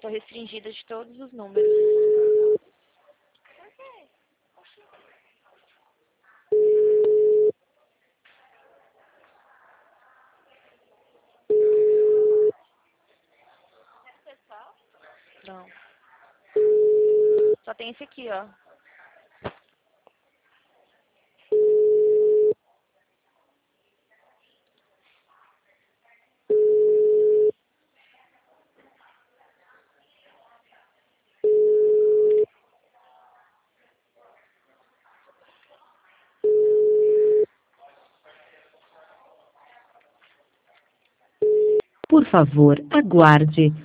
tô restringida de todos os números. Não. Só tem esse aqui, ó. Por favor, aguarde.